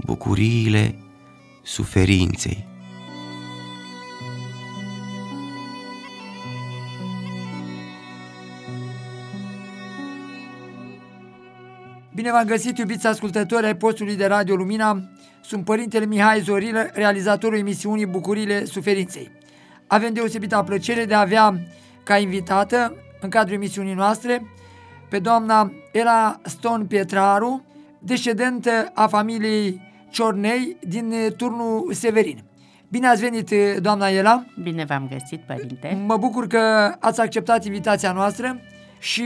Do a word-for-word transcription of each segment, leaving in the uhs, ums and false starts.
bucuriile suferinței. Bine v-am găsit, iubiți ascultători ai postului de Radio Lumina. Sunt Părintele Mihai Zorilă, realizatorul emisiunii Bucuriile Suferinței. Avem deosebită plăcere de a avea ca invitată, în cadrul emisiunii noastre, pe doamna Ela Ston Pietraru, descendentă a familiei Ciornei din turnul Severin. Bine ați venit, doamna Ela! Bine v-am găsit, părinte! Mă bucur că ați acceptat invitația noastră și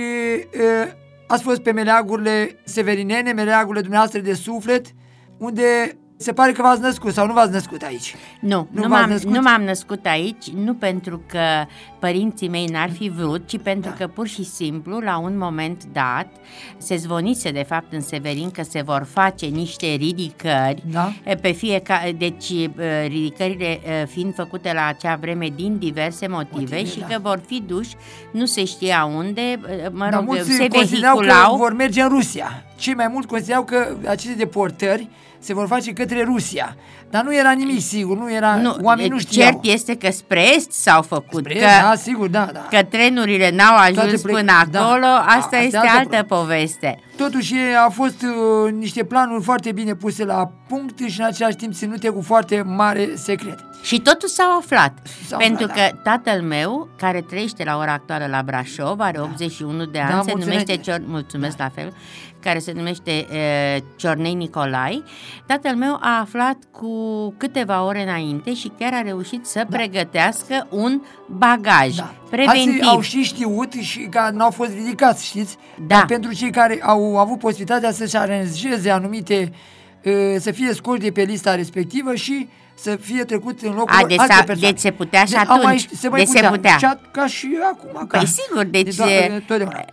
e, ați fost pe meleagurile severinene, meleagurile dumneavoastră de suflet, unde se pare că v-ați născut sau nu v-ați născut aici. Nu, nu, nu, m-am, născut? nu m-am născut aici, nu pentru că părinții mei n-ar fi vrut, ci pentru da. că pur și simplu, la un moment dat, se zvonise de fapt în Severin că se vor face niște ridicări, da. pe fiecare, deci ridicările fiind făcute la acea vreme din diverse motive, motive și da. că vor fi duși, nu se știa unde, mă da, rog, se vehiculau. Că vor merge în Rusia. Cei mai mulți considerau că aceste deportări se vor face către Rusia. Dar nu era nimic sigur, nu era, nu, oamenii nu știau. Cert este că spre est s-au făcut, spre că, est, da, sigur, da, da. că trenurile n-au ajuns plec... până acolo, da, asta este altă, altă poveste. Totuși au fost uh, niște planuri foarte bine puse la punct și în același timp ținute cu foarte mare secret. Și totul s-au aflat, s-au pentru aflat, că da. tatăl meu, care trăiește la ora actuală la Brașov, are da. optzeci și unu de ani, da, se numește Cior... mulțumesc da. la fel, care se numește uh, Ciornei Nicolai. Tatăl meu a aflat cu câteva ore înainte și chiar a reușit să da. pregătească un bagaj da. preventiv. Alții au și știut și că n-au fost ridicați, știți? Da. Dar pentru cei care au avut posibilitatea să-și aranjeze anumite, uh, să fie scoși de pe lista respectivă și să fie trecut în locul alte persoane. Deci se putea și de, atunci. Mai, se mai deci putea. se putea. Ca, ca și acum. Păi ca, sigur, deci... De totdeauna.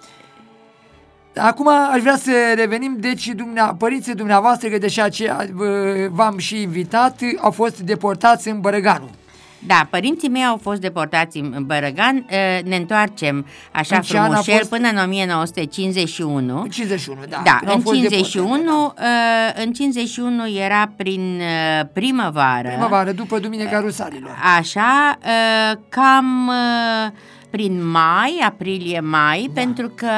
Acum aș vrea să revenim, deci dumnea, părinții dumneavoastră, că deși aceea v-am și invitat, au fost deportați în Bărăganul. Da, părinții mei au fost deportați în Bărăgan, ne întoarcem așa frumușel fost... până în o mie nouă sute cincizeci și unu. cincizeci și unu, da. Da, în cincizeci și unu, da. în cincizeci și unu era prin primăvară. Primăvară, după Duminica Rusalilor. Așa, cam prin mai, aprilie-mai, da. pentru că,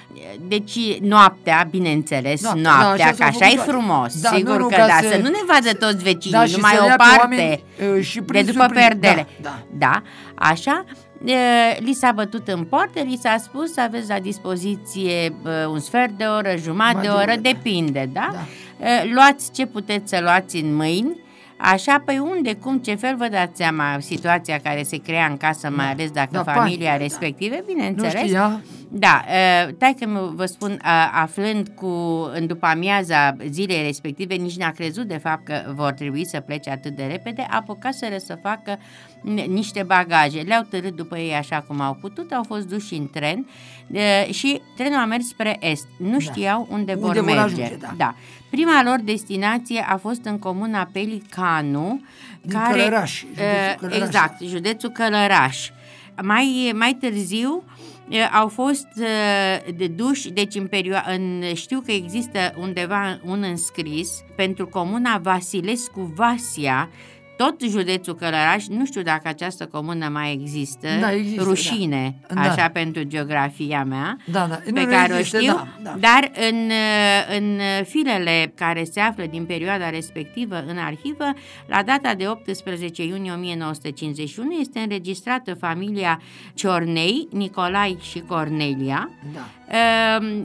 deci, noaptea, bineînțeles, noaptea, noaptea da, că așa e frumos, da, sigur nu, că da, să... să nu ne vadă toți vecinii, da, numai o parte, și de după perdele. Da, da. da, așa, li s-a bătut în poartă, li s-a spus, aveți la dispoziție un sfert de oră, jumătate de oră, depinde, da? da? Luați ce puteți să luați în mâini. Așa, păi unde, cum, ce fel, vă dați seama situația care se crea în casă, mai ales dacă da, familia pani, respectivă, da. bineînțeles. Nu știa. Da, taică-mi, vă spun, aflând cu, în după amiaza zilei respective, nici n-a crezut de fapt că vor trebui să plece atât de repede, apucaseră să facă niște bagaje. Le-au târât după ei așa cum au putut, au fost duși în tren și trenul a mers spre est. Nu știau da. unde, unde vor, vor merge. Ajunge, da. Da. Prima lor destinație a fost în comuna Pelicanu, din care, Călăraș, județul Călăraș. Exact, județul Călăraș. Mai, mai târziu au fost de duși, deci în perioada, în, știu că există undeva un înscris pentru comuna Vasilescu Vasia, tot județul Călăraș, nu știu dacă această comună mai există, da, există rușine, da. așa da. pentru geografia mea, da, da. pe nu, care nu există, o știu, da, da. dar în, în filele care se află din perioada respectivă în arhivă, la data de optsprezece iunie o mie nouă sute cincizeci și unu este înregistrată familia Ciornei, Nicolai și Cornelia, da. uh,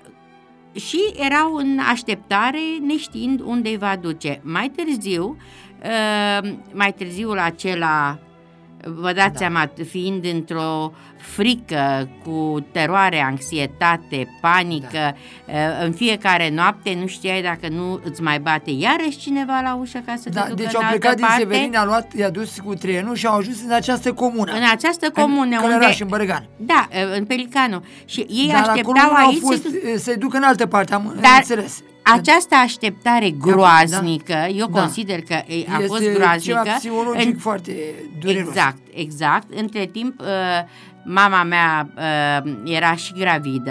și erau în așteptare neștiind unde îi va duce. Mai târziu, Uh, mai târziu la acela, vă dați da. seama, fiind într-o frică, cu teroare, anxietate, panică, da. uh, în fiecare noapte nu știai dacă nu îți mai bate iarăși cineva la ușă ca să da, te ducă deci în au plecat altă parte. din Severin, a luat, i-a dus cu trenul și au ajuns în această comună. În această comună, în unde... Călăraș, în Bărăgan. Da, în Pelicanu. Și ei Dar așteptau aici fost, să... să-i ducă în altă parte, am Dar înțeles. Această așteptare groaznică, da. eu da. consider că a este fost groaznică. Ceva psihologic în... foarte dureros. Exact, exact. Între timp, uh, mama mea uh, era și gravidă.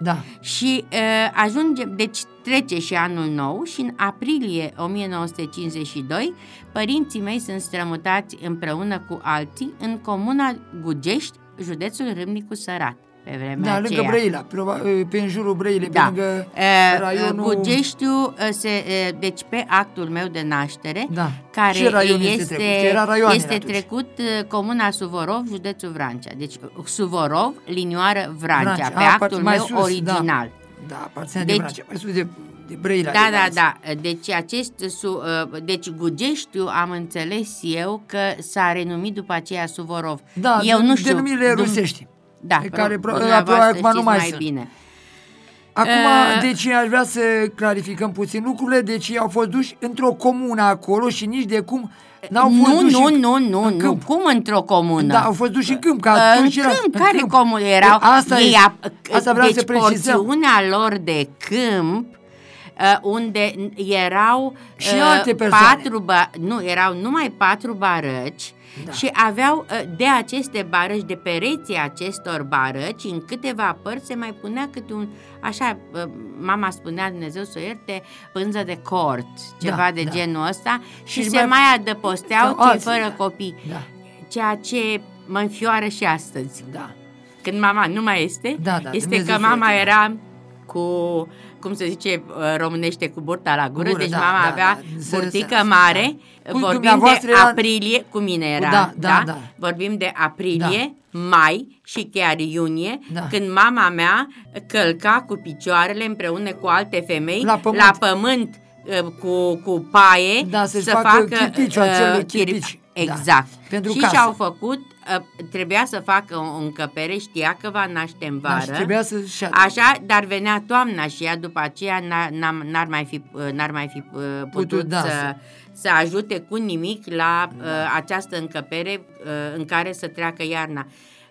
Da. Și uh, ajungem, deci trece și anul nou și în aprilie o mie nouă sute cincizeci și doi părinții mei sunt strămutați împreună cu alții în comuna Gugești, județul Râmnicu Sărat. Pe vremea da, aceea. lângă Brăila, pe în jurul Brăilei, da. pe lângă uh, raionul... Gugeștiu, se, uh, deci pe actul meu de naștere, da. care este, trecut, este trecut uh, comuna Suvorov, județul Vrancea. Deci Suvorov, linioară Vrancea, Vrancea. pe A, actul meu sus, original. Da, da aparține deci, de Vrancea, mai sus de, de Brăila. Da, da, da. Deci, acest, uh, deci Gugeștiu am înțeles eu că s-a renumit după aceea Suvorov. Da, eu nu știu. Denumirile rusești. Da, care probabil acum nu mai sunt. Bine. Acum, uh, deci aș vrea să clarificăm puțin lucrurile, deci ei au fost duși într-o comună acolo și nici de cum n-au fost nu, duși nu, în, nu, nu, în nu, cum într-o comună? Da, au fost duși în câmp. Ca uh, în era, câmp, în care câmp. comună erau? Asta, ei, e, asta vreau deci să precizăm. porțiunea lor de câmp, Uh, unde erau și uh, alte persoane. patru ba- nu, erau numai patru barăci, da. Și aveau uh, de aceste barăci, de pereții acestor barăci, în câteva părți se mai punea câte un, așa, uh, mama spunea, Dumnezeu să o ierte, pânză de cort, ceva da, de da. genul ăsta, și, și se mai, mai adăposteau cei fără da. copii, da. Ceea ce mă înfioară și astăzi. Da. Când mama nu mai este, da, da, este Dumnezeu că mama era cu, cum se zice românește, cu burta la gură, gură deci da, mama da, avea da, burtică să, mare, da. Vorbim de era... aprilie, cu mine era, da, da, da? Da. Vorbim de aprilie, da. mai și chiar iunie, da. când mama mea călca cu picioarele împreună cu alte femei la pământ, la pământ cu, cu paie, da, să facă, facă chirpici, uh, chirpici. Exact. Da. Pentru și casă. și-au făcut, uh, trebuia să facă o încăpere, știa că va naște în vară. Da, trebuia să așa, dar venea toamna și ea după aceea n-ar mai fi, n-ar mai fi uh, putut, putut da, să, să ajute cu nimic la uh, această încăpere uh, în care să treacă iarna.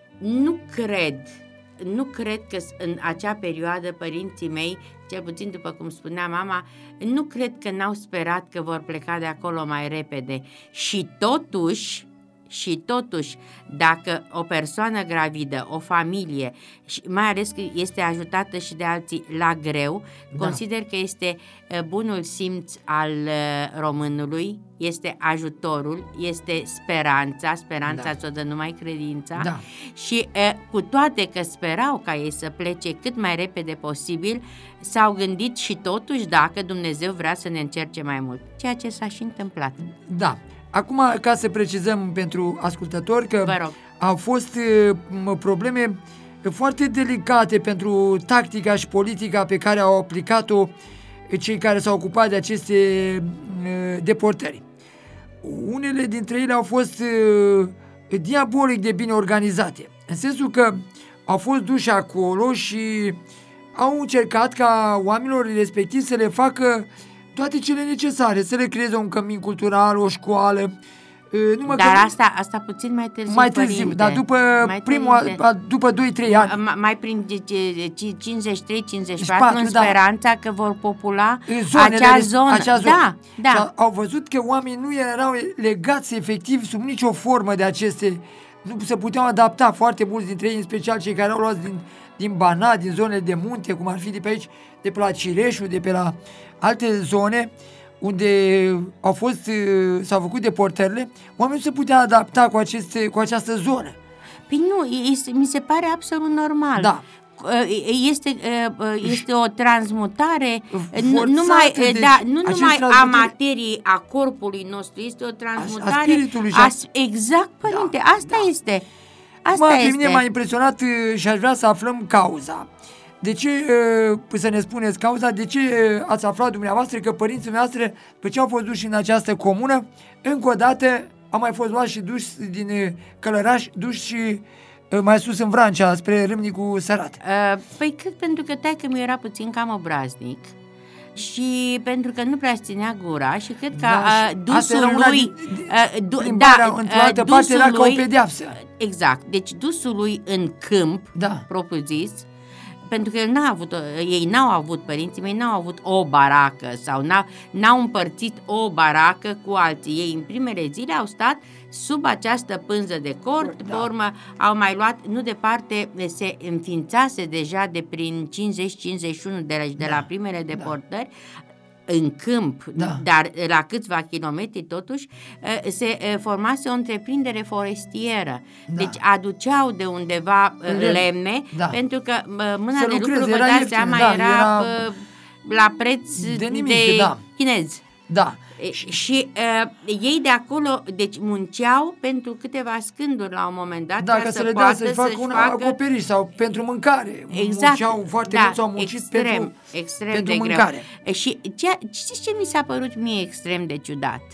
Nu cred, nu cred că în acea perioadă părinții mei, cel puțin după cum spunea mama, nu cred că n-au sperat că vor pleca de acolo mai repede. Și totuși, și totuși, dacă o persoană gravidă, o familie, și mai ales că este ajutată și de alții la greu, da. Consider că este bunul simț al românului, este ajutorul, este speranța, speranța da. Ți-o dă numai credința, da. Și cu toate că sperau ca ei să plece cât mai repede posibil, s-au gândit și totuși dacă Dumnezeu vrea să ne încerce mai mult, ceea ce s-a și întâmplat. Da. Acum, ca să precizăm pentru ascultători că au fost uh, probleme foarte delicate pentru tactica și politica pe care au aplicat-o cei care s-au ocupat de aceste uh, deportări. Unele dintre ele au fost uh, diabolic de bine organizate, în sensul că au fost duși acolo și au încercat ca oamenilor respectivi să le facă toate cele necesare, să le creeze un cămin cultural, o școală. Numai dar că, asta, asta puțin mai târziu, mai târziu, părinte. Dar după primul, după doi trei ani. Mai prin cincizeci și trei cincizeci și patru, în speranța da. Că vor popula zonele, acea zonă. Acea zonă. Da, da. Au văzut că oamenii nu erau legați efectiv sub nicio formă de aceste, nu se puteau adapta foarte mulți dintre ei, în special cei care au luat din, din Banat, din zonele de munte, cum ar fi de pe aici, de pe la Cireșu, de pe la alte zone, unde au fost, s-au făcut deportările, oamenii nu se putea adapta cu, aceste, cu această zonă. Păi nu, este, mi se pare absolut normal. Da. Este, este o transmutare nu numai, de, da, nu numai a materiei, a corpului nostru, este o transmutare a spiritului. A, exact, părinte, da, asta da. este. Asta mă, este. Pe mine m-a impresionat și aș vrea să aflăm cauza. De ce, să ne spuneți cauza, de ce ați aflat dumneavoastră că părinții noastre, după ce au fost duși în această comună, încă o dată au mai fost luați și duși din Călăraș, duși și mai sus în Vrancea, spre Râmnicu Sărat? Păi cred pentru că taică-mi era puțin cam obraznic și pentru că nu prea ținea gura și cred că da, uh, dusul lui din, uh, du, da, într-o altă parte era ca o pedeapsă. Exact, deci dusul lui în câmp, da. propriu zis, pentru că el n-a avut, ei n-au avut, părinții mei n-au avut o baracă sau n-au, n-au împărțit o baracă cu alții. Ei în primele zile au stat sub această pânză de cort, da. Pe urmă au mai luat, nu departe, se înființase deja de prin cincizeci cincizeci și unu de la, de da. la primele da. deportări, în câmp, da. Dar la câțiva kilometri totuși se formase o întreprindere forestieră. Da. Deci aduceau de undeva lemne, lemne da. Pentru că mâna să de lucru, vă dați seama, da, era, era la preț de, nimic, de da. Chinez. Da. Și uh, ei de acolo, deci munceau pentru câteva scânduri la un moment dat, da, ca, ca să, să le dea să-și facă un facă... acoperiș sau pentru mâncare. Exact. Munceau foarte da, mult, au muncit extrem, pentru, extrem pentru de mâncare. Greu. Și ce, știți ce mi s-a părut mie extrem de ciudat?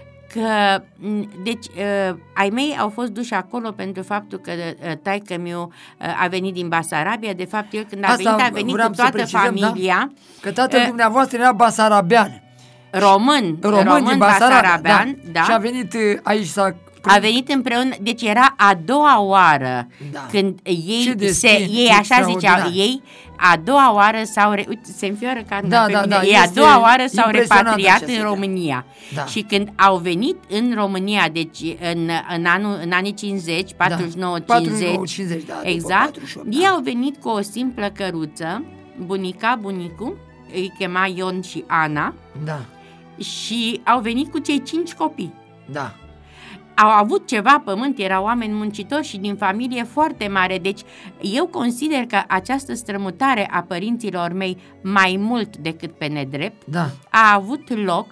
Că, deci, uh, ai mei au fost duși acolo pentru faptul că uh, taică-miu uh, a venit din Basarabia. De fapt, el când a Asta venit, a venit cu toată precizăm, familia. Da? Că tatăl uh, dumneavoastră era basarabean. Român, român, român din Basarabean, da, da. Și a venit aici să... A venit împreună, deci era a doua oară da. Când ei, se, ei așa ziceau, ei a doua oară s-au, re, uite, se înfioară carnea da, pe da, mine, da, ei a doua oară s-au repatriat în România da. Și când au venit în România, deci în, în, anul, în anii cincizeci, patruzeci și nouă cincizeci, da, exact, ei au venit cu o simplă căruță, bunica, bunicul, îi chema Ion și Ana da. Și au venit cu cei cinci copii. Da. Au avut ceva pământ, erau oameni muncitori și din familie foarte mare. Deci eu consider că această strămutare a părinților mei, mai mult decât pe nedrept, da. A avut loc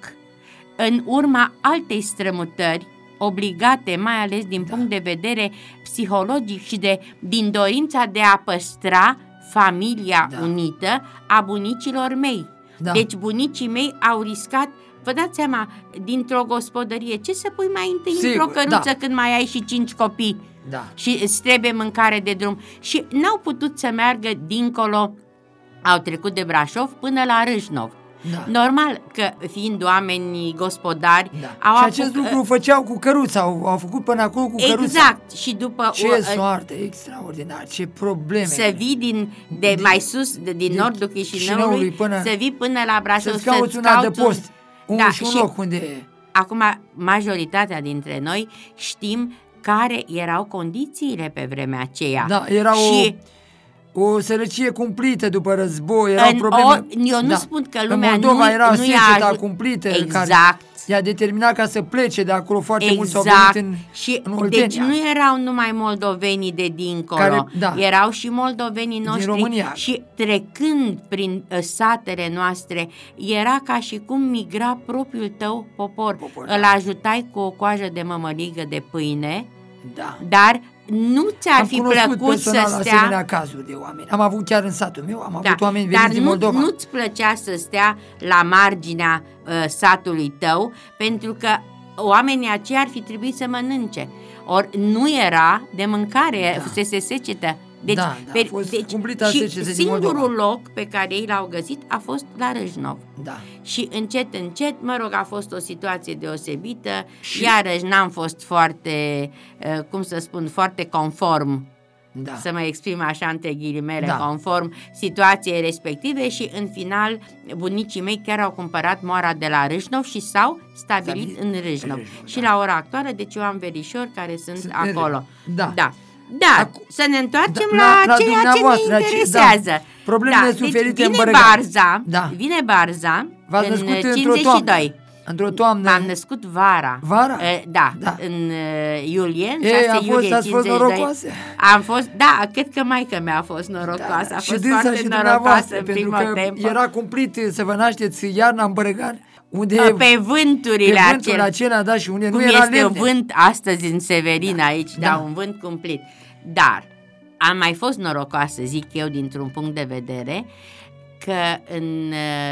în urma altei strămutări obligate, mai ales din da. Punct de vedere psihologic și de, din dorința de a păstra familia da. Unită a bunicilor mei. Da. Deci bunicii mei au riscat, vă dați seama, dintr-o gospodărie, ce să pui mai întâi Sigur, într-o căruță da. Când mai ai și cinci copii da. Și îți trebuie mâncare de drum. Și n-au putut să meargă dincolo, au trecut de Brașov până la Râșnov. Da. Normal că fiind oameni gospodari da. au Și acest apuc... lucru făceau cu căruța, au, au făcut până acolo cu căruța. Exact. Și după ce o, soartă extraordinar, ce probleme. Să vii din, de, de mai sus, de, din de, nordul Chișinăului, până, să vii până la Brașov, să-ți cauți un adăpost, un, da, și un loc unde... Acum, majoritatea dintre noi știm care erau condițiile pe vremea aceea. Da, era și... o... O sărăcie cumplită după război, erau probleme... O, eu nu da. Spun că lumea în Moldova nu, era nu seceta ajut... cumplită exact. Care i-a determinat ca să plece de acolo, foarte exact. Mulți au venit în, și în Oltenia. Deci nu erau numai moldovenii de dincolo, care, da. Erau și moldovenii noștri. Din România. Și trecând prin uh, satele noastre, era ca și cum migra propriul tău popor. popor Îl da. Ajutai cu o coajă de mămăligă de pâine, da. Dar nu ți-ar am fi plăcut să stea... asemenea cazuri de oameni. Am avut chiar în satul meu, am da, avut oameni veniți din Moldova. Dar nu-ți plăcea să stea la marginea uh, satului tău, pentru că oamenii aceia ar fi trebuit să mănânce. Ori nu era de mâncare, da. Fusese secetă. Deci, da, da, pe, a fost deci, cumplită și secete singurul din Moldova. loc pe care ei l-au găsit a fost la Râșnov. Da. Și încet, încet, mă rog, a fost o situație deosebită, și... iarăși n-am fost foarte, uh, cum să spun, foarte conform, da. Să mă exprim așa între ghilimele, da. Conform situației respective și în final bunicii mei chiar au cumpărat moara de la Râșnov și s-au stabilit Stabil... în Râșnov. Râșnov și da. La ora actuală, deci eu am verișori care sunt, sunt acolo. Da. Da. Da, Acu... să ne întoarcem da, la, la ceea ce ne interesează. Da. Problemele da, suferite deci în vine Bărăgan. Barza, da. Vine Barza V-ați în cincizeci și doi. Într-o toamnă. M-am născut vara. Vara? Uh, da, da, în uh, iulie, în șase Ei, iulie fost, cincizeci și doi. Am fost, da, cred că maică mea a fost norocoasă, da. A fost foarte și norocoasă în primul timp. Era cumplit să vă nașteți iarna în Bărăgan. Unde pe vânturile pe vântul acela, da, și unde cum nu era este lemne. Vânt astăzi în Severin, da. Aici, da. Da, un vânt cumplit. Dar am mai fost norocoasă, zic eu, dintr-un punct de vedere, că în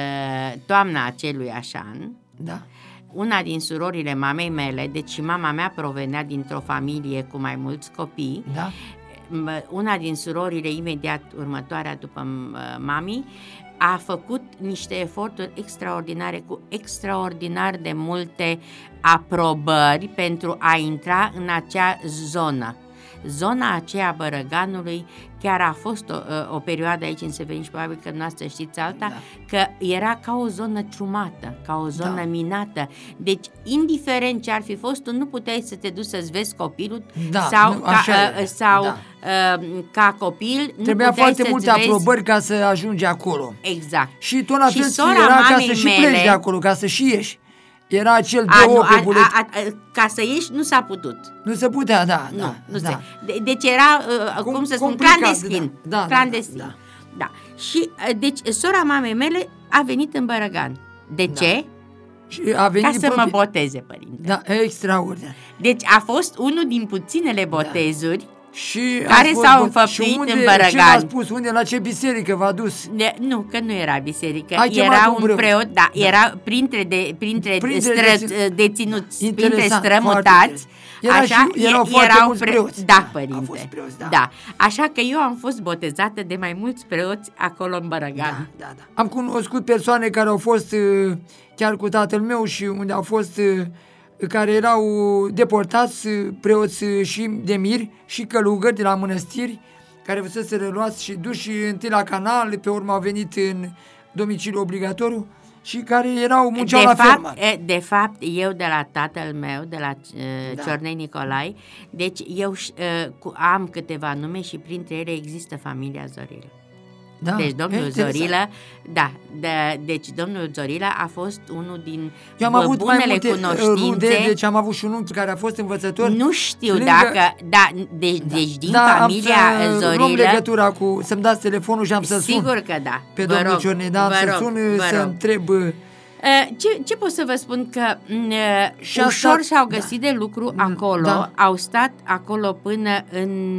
toamna acelui an, da. Una din surorile mamei mele, deci mama mea provenea dintr-o familie cu mai mulți copii, da. Una din surorile imediat următoarea după mami a făcut niște eforturi extraordinare, cu extraordinar de multe aprobări pentru a intra în acea zonă. zona aceea Bărăganului chiar a fost o, o perioadă aici în Severin și probabil că noastră știți alta, da. Că era ca o zonă ciumată, ca o zonă da. minată. Deci, indiferent ce ar fi fost, tu nu puteai să te duci să-ți vezi copilul da, sau, nu, ca, sau da. uh, ca copil. Trebuia nu foarte multe vezi... aprobări ca să ajungi acolo. Exact. Și tot la și fel era ca să și mele... pleci de acolo, ca să și ieși. Era acel a, de nu, pe a, buletin. a, a, ca să ieși nu s-a putut. Nu se putea, da. Nu, da, nu da. se. De, deci era, uh, cum, cum să spun, complicat, clandestin. Da, da, clandestin. Da, da. Da. Și uh, deci sora mamei mele a venit în Bărăgan. De da. ce? Și a venit ca să pe... mă boteze, părinte. Da, extraordinar. Deci a fost unul din puținele botezuri da. Și care fost, s-au înfăptuit unde, în Bărăgan. Ce a spus? Unde, la ce biserică v-a dus? De, nu, că nu era biserică. Ai era un preot, preot, da, da. Era printre, de, printre, printre stră, dețin... deținuți, printre strămutați. Era așa, și, erau erau foarte mulți pre... preoți. Da, părinte. Fost preoți, da. da. Așa că eu am fost botezată de mai mulți preoți acolo în Bărăgan. Da, da, da. Am cunoscut persoane care au fost chiar cu tatăl meu și unde au fost care erau deportați, preoți și de miri și călugări de la mănăstiri, care fusese reluați și duși întâi la canal, pe urmă au venit în domiciliu obligatoriu și care erau munceau de la fapt, fermă. De fapt, eu de la tatăl meu, de la uh, da. Ciornei Nicolai, deci eu uh, am câteva nume și printre ele există familia Zorilă. Da, deci domnul Zorilă, da, de, deci domnul Zorilă a fost unul din Eu am avut bunele mai multe cunoștințe. Rude, deci am avut și un unchi care a fost învățător. Nu știu lângă... dacă, da, deci, da. deci din da, familia am să Zorilă. luăm legătura cu, să-mi dați telefonul și am să sun. Sigur că da. Pe vă domnul Ciornei, da, am să rog, sun să întreb. Ce, ce pot să vă spun? Că și ușor stat, și-au găsit da. de lucru acolo, da. au stat acolo până în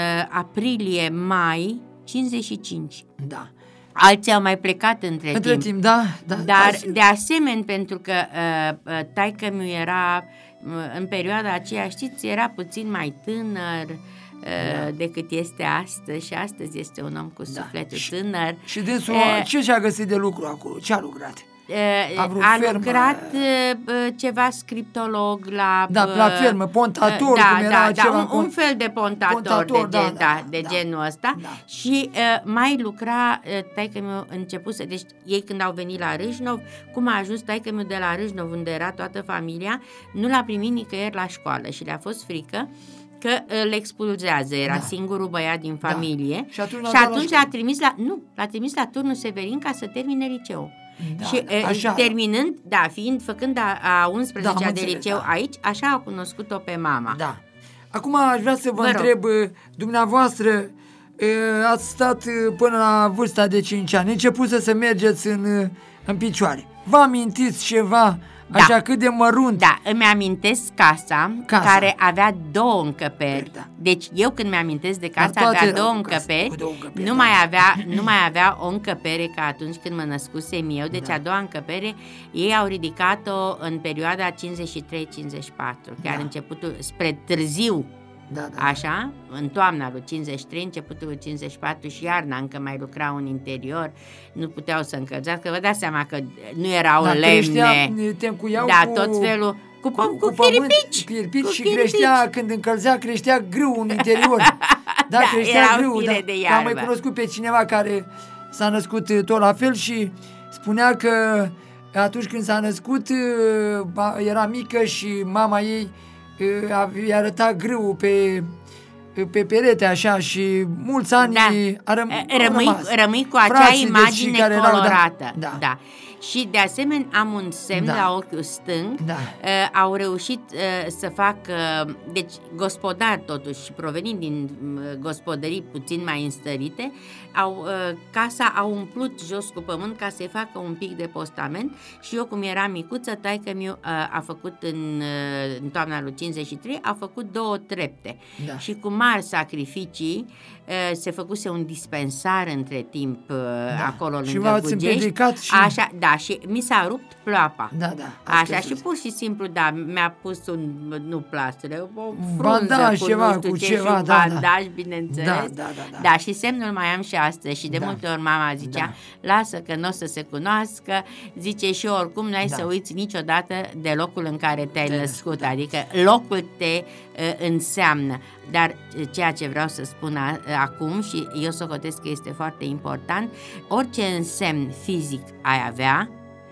aprilie-mai cincizeci și cinci. Da. Alții au mai plecat între, între timp. timp. Da, da, Dar da, de asemenea, pentru că uh, taică-miu era uh, în perioada aceea, știți, era puțin mai tânăr uh, da. decât este astăzi și astăzi este un om cu sufletul da. tânăr. Și, și dânsul, uh, ce și-a găsit de lucru acolo? Ce a lucrat? A, a lucrat uh, ceva scriptolog la... Da, la fermă, pontator, da, cum era da, ceva... Da, un, un fel de pontator, pontator de, gen, da, da, de da, genul ăsta da. Și uh, mai lucra, uh, taică-miu începuse, deci ei când au venit la Râșnov, cum a ajuns taică-miu de la Râșnov, unde era toată familia, nu l-a primit nicăieri la școală și le-a fost frică că îl expulzează, era da. singurul băiat din familie da. și atunci, și atunci l-a trimis la, nu, l-a trimis la Turnul Severin ca să termine liceul. Da, și așa, terminând, da, fiind, făcând a, a unsprezecea da, de liceu da. aici, așa a cunoscut-o pe mama. Da. Acum aș vrea să vă, vă întreb, rog. Dumneavoastră ați stat până la vârsta de cinci ani, început să mergeți în, în picioare. Vă amintiți ceva da. așa cât de mărunt? Da, îmi amintesc casa, casa. care avea două încăperi. Da. Deci eu când mi-amintesc de casa avea două încăperi, două încăperi nu, da. mai avea, nu mai avea o încăpere ca atunci când mă născusem eu. Deci da. a doua încăpere ei au ridicat-o în perioada cincizeci și trei cincizeci și patru, chiar da. începutul, spre târziu. Da, da. Așa, în toamna lui cincizeci și trei, începutul lui cincizeci și patru și iarna încă mai lucrau în interior, nu puteau să încălzească, vă dați seama că nu erau da, lemne, da, cu, tot felul, cu, cu, cu, cu chiripici, chiripici cu și chiripici. Creștea, când încălzea, creștea grâu în interior, da, da creștea grâu, da, de am mai cunoscut pe cineva care s-a născut tot la fel și spunea că atunci când s-a născut era mică și mama ei i-a arătat grâu pe, pe perete așa și mulți ani da. a răm, rămâi, rămâi cu acea Frații, imagine deci, colorată erau, da, da. Da. Și de asemenea am un semn da. la ochiul stâng, da. uh, au reușit uh, să facă, deci gospodari totuși, provenind din uh, gospodării puțin mai înstărite, au, uh, casa a umplut jos cu pământ ca să-i facă un pic de postament și eu cum eram micuță, taică-miu uh, a făcut în, uh, în toamna lui cincizeci și trei, a făcut două trepte da. și cu mari sacrificii uh, se făcuse un dispensar între timp uh, da. acolo lângă Bugești. Și... Așa, da, și mi s-a rupt ploapa. Da, da. Așa și pur și simplu, da, mi-a pus un, nu plastre, o frunză bandaj, cu ceva, nu știu cu ce, ceva, și un da, bandaj, da. bineînțeles. Da, da, da, da. Da, și semnul mai am și astăzi și de da. multe ori mama zicea, da. lasă că nu o să se cunoască, zice și oricum n-ai da. să uiți niciodată de locul în care te-ai te născut, adică locul te uh, înseamnă. Dar ceea ce vreau să spun a, acum și eu socotesc că este foarte important. Orice însemn fizic ai avea,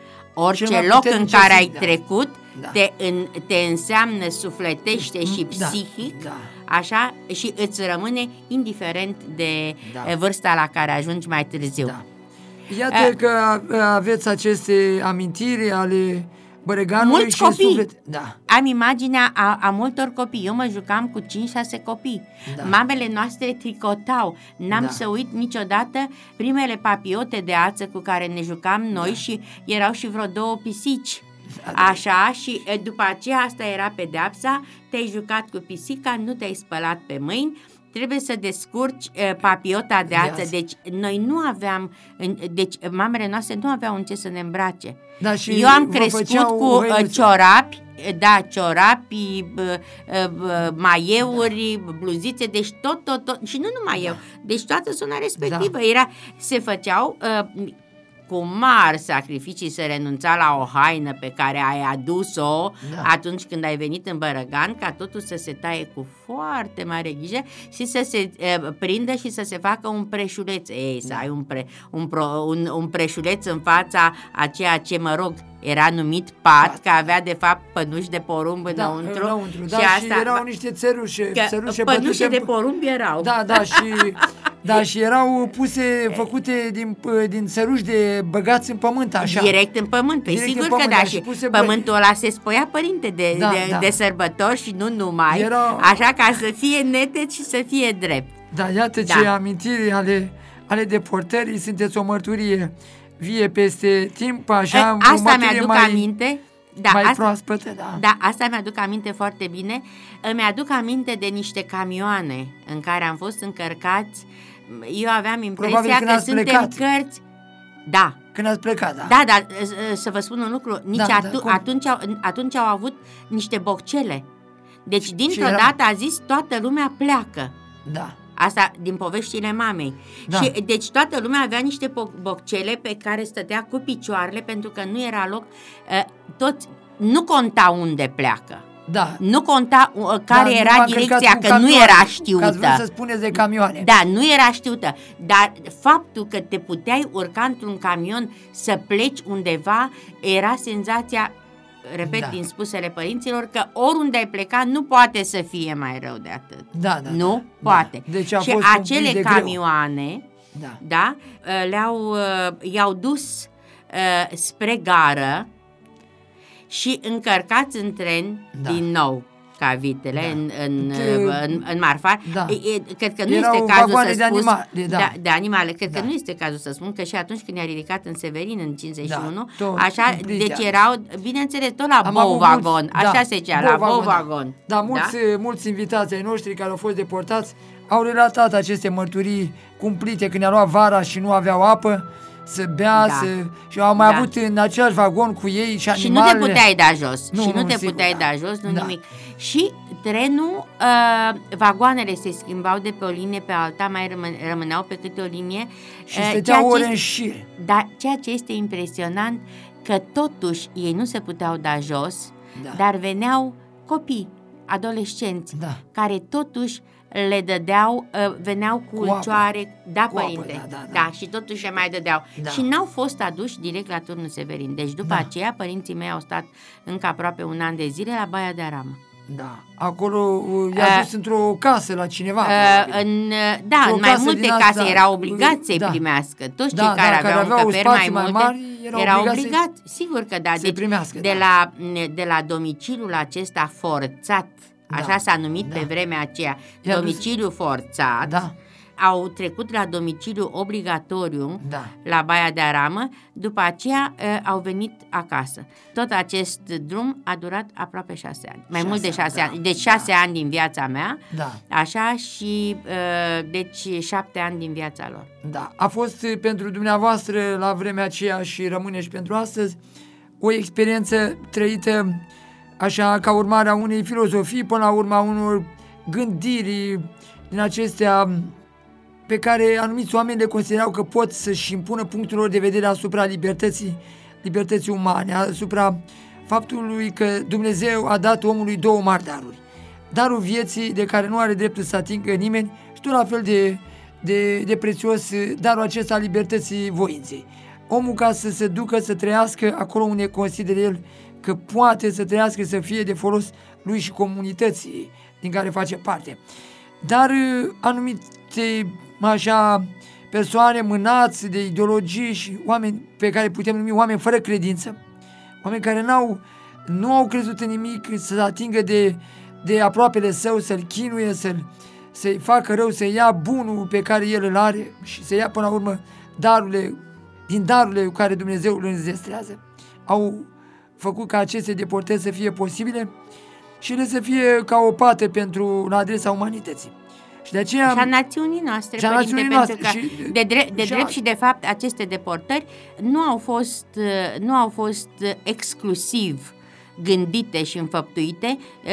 orice loc în care ai da. trecut, da. Te, în, te înseamnă sufletește și psihic, da. Da. Așa, și îți rămâne indiferent de da. vârsta la care ajungi mai târziu. Da. Iată A, că aveți aceste amintiri ale Băreganului mulți și copii. Suflet. Da. Am imaginea a, a multor copii. Eu mă jucam cu cinci șase copii. Da. Mamele noastre tricotau. N-am da. să uit niciodată primele papiote de ață cu care ne jucam noi da. și erau și vreo două pisici. Da, da. Așa, și după aceea asta era pedeapsa, te-ai jucat cu pisica, nu te-ai spălat pe mâini, trebuie să descurci uh, papiota de ață. Yes. Deci noi nu aveam, deci mamele noastre nu aveau în ce să ne îmbrace. Da, și eu am crescut cu uh, ciorapi, da, ciorapi, uh, uh, maieuri, bluzițe, deci tot, tot, tot, și nu numai da. eu, deci toată zona respectivă da. era, se făceau uh, cu mari sacrificii se renunța la o haină pe care ai adus-o da. atunci când ai venit în Bărăgan, ca totul să se taie cu foarte mare grijă și să se uh, prindă și să se facă un preșuleț. Ei, să da. ai un, pre, un, pro, un, un preșuleț în fața a ceea ce, mă rog, era numit pat, pat, că avea de fapt pănuși de porumb da, înăuntru. înăuntru da, și, asta, și erau niște țărușe. țărușe pănușe de porumb erau. Da, da, și, da, și erau puse, făcute din, din țăruși de băgați în pământ, așa. Direct în pământ, pe sigur că da, și, și pământul ăla se spoia, părinte, de, da, de, da. de sărbători și nu numai, erau... așa ca să fie neted și să fie drept. Da, iată da. ce amintiri ale, ale deportării, sunteți o mărturie vie peste timp, așa, e, asta mi-aduc mai, aminte. Da, mai asta, proaspătă, da. Da, asta mi-aduc aminte foarte bine. Îmi aduc aminte de niște camioane în care am fost încărcați. Eu aveam impresia că suntem plecat. cărți. Da. Când ați plecat, da. Da, dar să vă spun un lucru, nici da, atu- da, atunci, au, atunci au avut niște boccele. Deci dintr-o era... dată a zis toată lumea pleacă. Da. Asta din poveștile mamei. Da. Și deci toată lumea avea niște boccele pe care stătea cu picioarele pentru că nu era loc. Toți, nu conta unde pleacă. Da. Nu conta uh, care da, era direcția, că camioane, nu era știută. Că ați vrut să spuneți de camioane. Da, nu era știută. Dar faptul că te puteai urca într-un camion să pleci undeva era senzația, repet, da. din spusele părinților, că oriunde ai plecat nu poate să fie mai rău de atât. Da, da, nu da. poate. Deci și acele camioane da. Da, le-au, i-au dus uh, spre gară și încărcați în tren da. din nou ca vitele da. în, în, în, în marfar. Da. Cred că nu Erau este cazul să spun de animale, da. Da, de animale. Cred da. că nu este cazul să spun că și atunci când i-a ridicat în Severin în cincizeci și unu, da, așa, deci erau, bineînțeles, tot la Bou-Vagon, așa da, se zicea, la Bou-Vagon. Da, da mulți, da? mulți invitați ai noștri care au fost deportați au relatat aceste mărturii cumplite când i-a luat vara și nu aveau apă să bea, da. să... și au mai da. avut în același vagon cu ei și animalele. Și nu te puteai da jos. Nu, și nu, nu te sigur, puteai da. da jos, nu da. nimic. Și trenul, uh, vagoanele se schimbau de pe o linie pe alta, mai rămân, rămâneau pe câte o linie. Și uh, stăteau ore în șir. Dar ceea ce este impresionant, că totuși ei nu se puteau da jos, da. dar veneau copii, adolescenți, da. care totuși le dădeau, uh, veneau cu, cu ulcioare, da, cu părinte, apă, da, da, da. da, și totuși le mai dădeau. Da. Și n-au fost aduși direct la turnul Severin. Deci după da. aceea, părinții mei au stat încă aproape un an de zile la Baia de Aramă. Da, acolo i-a uh, dus într-o casă la cineva. Uh, în, da, în mai multe case da, erau obligați să-i da. primească. Toți da, cei care, da, aveau care aveau încăperi mai multe mari, erau, erau obligați, obligați. Sigur că da. Deci, primească, de, da. la, de la domiciliul acesta forțat, așa da, s-a numit da. pe vremea aceea, I-a domiciliu dus... forțat, da. au trecut la domiciliu obligatoriu da. la Baia de Aramă, după aceea uh, au venit acasă. Tot acest drum a durat aproape șase ani, mai șase, mult de șase da. ani, deci șase da. ani din viața mea, da. așa și uh, deci șapte ani din viața lor. Da, a fost pentru dumneavoastră la vremea aceea și rămâne și pentru astăzi o experiență trăită așa ca urmare a unei filozofii, până la urma unor gândiri din acestea pe care anumiți oameni le considerau că pot să-și impună punctul lor de vedere asupra libertății, libertății umane, asupra faptului că Dumnezeu a dat omului două mari daruri. darul vieții de care nu are dreptul să atingă nimeni și tot la fel de, de, de prețios darul acesta al libertății voinței. Omul ca să se ducă să trăiască acolo unde consideră el că poate să trăiască, să fie de folos lui și comunității din care face parte. Dar anumite așa persoane mânați de ideologii și oameni pe care putem numi oameni fără credință, oameni care n-au, nu au crezut în nimic, să atingă de, de aproapele său, să-l chinuie, să-l, să-i facă rău, să ia bunul pe care el îl are și să ia până la urmă darurile, din darurile cu care Dumnezeu îl înzestrează, au făcut ca aceste deportări să fie posibile și ele să fie ca o pată pentru la adresa umanității. Și de aceea, și a națiunii noastre, și a părinte, națiunii pentru noastre, că și, de, drept, de și drept a, și de fapt aceste deportări nu au fost, nu au fost exclusiv gândite și înfăptuite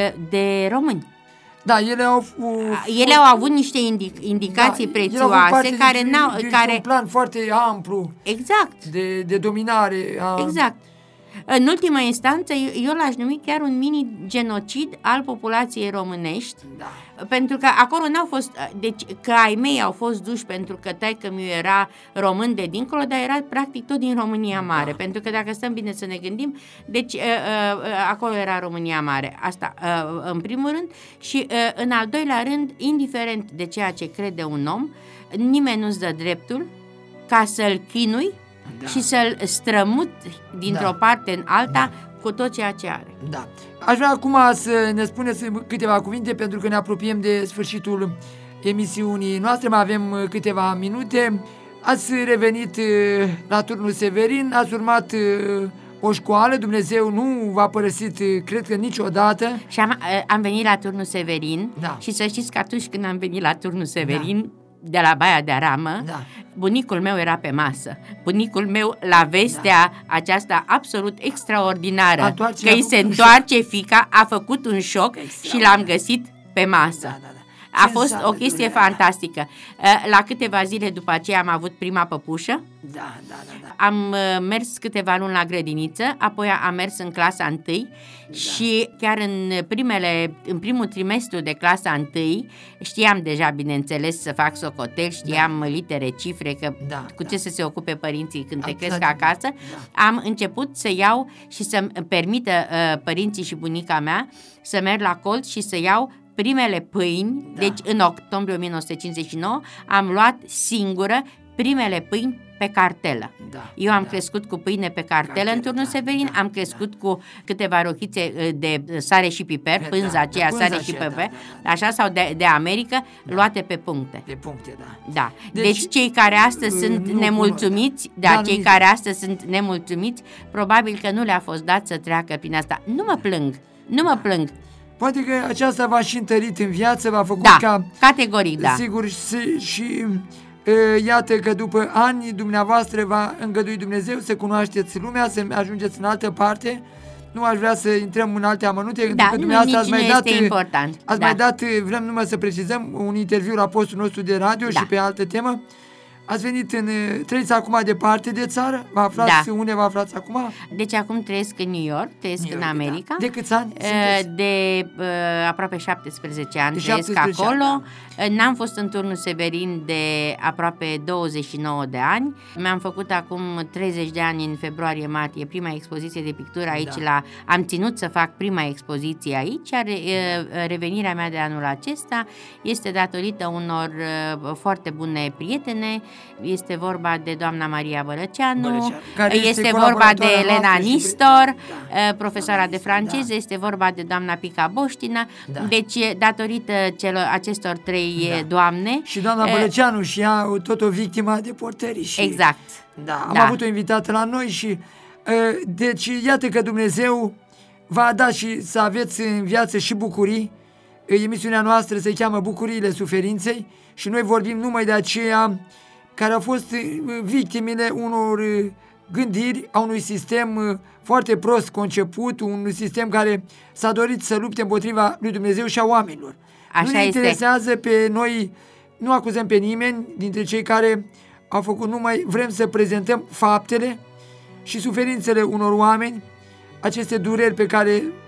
de români. Da, ele au uh, ele au avut niște indic, indicații da, prețioase care din, n-au din, care un plan foarte amplu. Exact. De, de dominare a... Exact. În ultima instanță, eu l-aș numi chiar un mini-genocid al populației românești, da. Pentru că acolo n-au fost, deci că ai mei au fost duși pentru că taică-miu era român de dincolo, dar era practic tot din România Mare, da. Pentru că dacă stăm bine să ne gândim, deci acolo era România Mare, asta în primul rând, și în al doilea rând, indiferent de ceea ce crede un om, nimeni nu-ți dă dreptul ca să-l chinui, da. Și să-l strămut dintr-o da. Parte în alta, da. Cu tot ceea ce are. Da. Aș vrea acum să ne spuneți câteva cuvinte, pentru că ne apropiem de sfârșitul emisiunii noastre, mai avem câteva minute. Ați revenit la Turnul Severin, ați urmat o școală, Dumnezeu nu v-a părăsit, cred că niciodată. Și am, am venit la Turnul Severin, da. Și să știți că atunci când am venit la Turnul Severin, da. De la Baia de Aramă, da. Bunicul meu era pe masă. Bunicul meu, la vestea da. Aceasta absolut extraordinară, Antoarce că îi se întoarce fiica, a făcut un șoc și l-am găsit pe masă. Da, da, da. A fost o chestie fantastică. La câteva zile după aceea am avut prima păpușă. Da, da, da, da. Am mers câteva luni la grădiniță, apoi am mers în clasa întâi, da. Și chiar în primele, în primul trimestru de clasa întâi știam deja, bineînțeles, să fac socotel, știam da. Litere, cifre, că da, cu da. Ce să se ocupe părinții când te cresc acasă. Da. Am început să iau și să-mi permită uh, părinții și bunica mea să merg la colț și să iau primele pâini, da. Deci în octombrie o mie nouă sute cincizeci și nouă am luat singură primele pâini pe cartelă. Da, Eu am da. Crescut cu pâine pe cartelă, cartelă în Turnul da, Severin, da, am crescut da. Cu câteva rochițe de sare și piper, da, pânza aceea, pânza sare și piper, da, da, da. Așa, sau de, de America, da. Luate pe puncte. Pe puncte, da. Da. Deci, deci cei care astăzi sunt nemulțumiți, da, da, cei care astăzi sunt nemulțumiți, probabil că nu le-a fost dat să treacă prin asta. Nu mă plâng, nu mă da. Plâng. Poate că aceasta v-a și întărit în viață, v-a făcut da, ca... categoric, da. Sigur, și, și e, iată că după ani dumneavoastră v-a îngăduit Dumnezeu să cunoașteți lumea, să ajungeți în altă parte. Nu aș vrea să intrăm în alte amănunte, da, pentru că dumneavoastră ați mai dat, important. Ați da. mai dat, vrem numai să precizăm, un interviu la postul nostru de radio da. Și pe altă temă. Ați venit în... Trăiți acum departe de țară? Vă aflați da. Unde vă aflați acum? Deci acum trăiesc în New York, trăiesc New York, în America. Da. De câți ani? De uh, aproape șaptesprezece ani de trăiesc șaptesprezece acolo. Ani, da. N-am fost în Turnul Severin de aproape douăzeci și nouă de ani. Mi-am făcut acum treizeci de ani, în februarie-martie, prima expoziție de pictură aici. Da. La, am ținut să fac prima expoziție aici, iar da. Revenirea mea de anul acesta este datorită unor foarte bune prietene. Este vorba de doamna Maria Bălăceanu, Bălăceanu este, este vorba de Elena Nistor, da. Profesoara de franceză, da. Este vorba de doamna Pica Boștina, da. Deci datorită celor, acestor trei da. Doamne. Și doamna Bălăceanu și ea tot o victimă a deportării. Și, exact. Da, am da. avut o invitată la noi și deci iată că Dumnezeu v-a dat și să aveți în viață și bucurii. Emisiunea noastră se cheamă Bucuriile Suferinței și noi vorbim numai de aceea care au fost victimele unor gândiri, a unui sistem foarte prost conceput, un sistem care s-a dorit să lupte împotriva lui Dumnezeu și a oamenilor. Așa nu ne este. Interesează pe noi, nu acuzăm pe nimeni dintre cei care au făcut, numai vrem să prezentăm faptele și suferințele unor oameni, aceste dureri pe care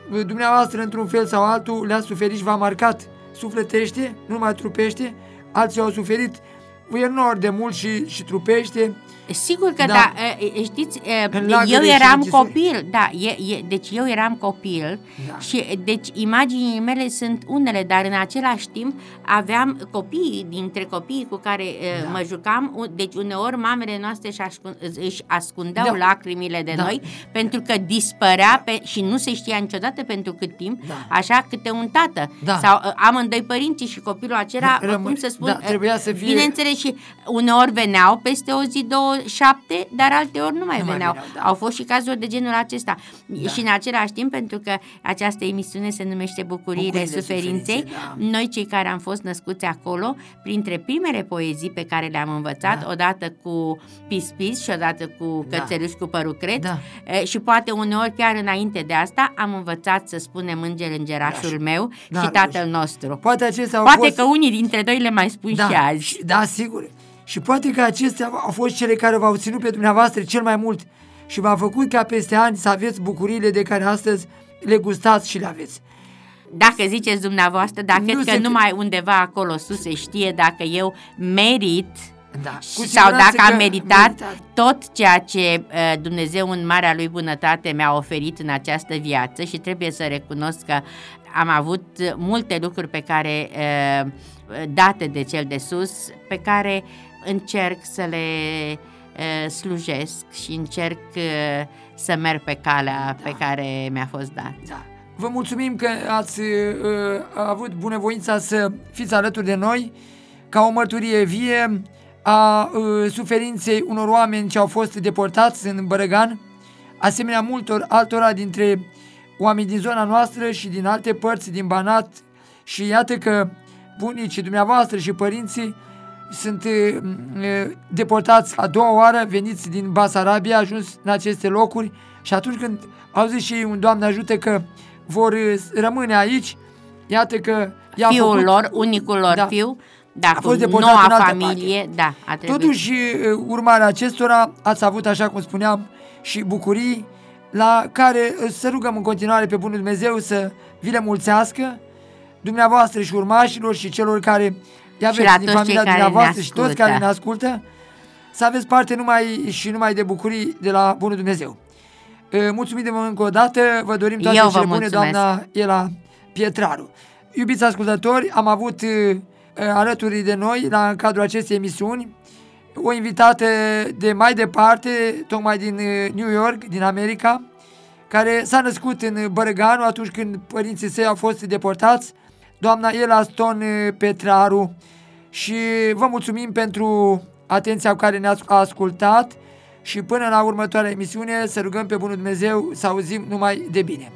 dumneavoastră într-un fel sau altul le-ați suferit și v-a marcat sufletește, nu numai trupește, alții au suferit enorm de mult și, și trupește. Sigur că da, da știți, eu eram copil, da, e, e, deci eu eram copil da. Și deci imaginile mele sunt unele, dar în același timp aveam copii, dintre copiii cu care da. mă jucam, deci uneori mamele noastre își, ascund, își ascundeau da. lacrimile de da. noi, pentru că dispărea pe, și nu se știa niciodată pentru cât timp, da. așa câte un tată, da. sau amândoi părinții și copilul acela, Rămâne, cum să spun, da, trebuia să fie... bineînțeles, și uneori veneau peste o zi, două, șapte, dar alteori nu mai nu veneau. Mai veneau da. Au fost și cazuri de genul acesta. Da. Și în același timp, pentru că această emisiune se numește Bucuriile, Bucuriile Suferinței, da. noi cei care am fost născuți acolo, printre primele poezii pe care le-am învățat, da. odată cu Pis-Pis și odată cu Cățeluș cu părucret, da. și poate uneori chiar înainte de asta am învățat să spunem Înger Îngerașul da. meu da. și Tatăl nostru. Poate acestea au Poate fost... că unii dintre noi le mai spun da. și azi. Da, sigur. Și poate că acestea au fost cele care v-au ținut pe dumneavoastră cel mai mult și v-a făcut ca peste ani să aveți bucuriile de care astăzi le gustați și le aveți. Dacă ziceți dumneavoastră, dar cred că numai undeva acolo sus se știe dacă eu merit da, sau dacă am meritat, meritat tot ceea ce uh, Dumnezeu în marea lui bunătate mi-a oferit în această viață și trebuie să recunosc că am avut multe lucruri pe care uh, date de cel de sus, pe care încerc să le uh, slujesc și încerc uh, să merg pe calea da. pe care mi-a fost dat. Da. Vă mulțumim că ați uh, avut bunăvoința să fiți alături de noi ca o mărturie vie a uh, suferinței unor oameni ce au fost deportați în Bărăgan, asemenea multor altora dintre oameni din zona noastră și din alte părți, din Banat, și iată că bunicii dumneavoastră și părinții sunt uh, deportați a doua oară, veniți din Basarabia, ajuns în aceste locuri și atunci când au zis și ei un Doamne ajută că vor rămâne aici, iată că i-a fiul făcut, lor, unicul lor da, fiu, da, a fost cu noua familie, da, a trebuit. Totuși, urmarea acestora, ați avut, așa cum spuneam, și bucurii la care să rugăm în continuare pe Bunul Dumnezeu să vi le mulțească dumneavoastră și urmașilor și celor care aveți din familia dumneavoastră și toți care ne ascultă, să aveți parte numai și numai de bucurii de la Bunul Dumnezeu. Mulțumim de încă o dată, vă dorim toate cele bune, doamna Ela Pietraru. Iubiți ascultători, am avut alături de noi, la în cadrul acestei emisiuni, o invitată de mai departe, tocmai din New York, din America, care s-a născut în Bărăganu atunci când părinții săi au fost deportați, doamna Ela Stone Pietraru, și vă mulțumim pentru atenția cu care ne-ați ascultat și până la următoarea emisiune să rugăm pe Bunul Dumnezeu să auzim numai de bine.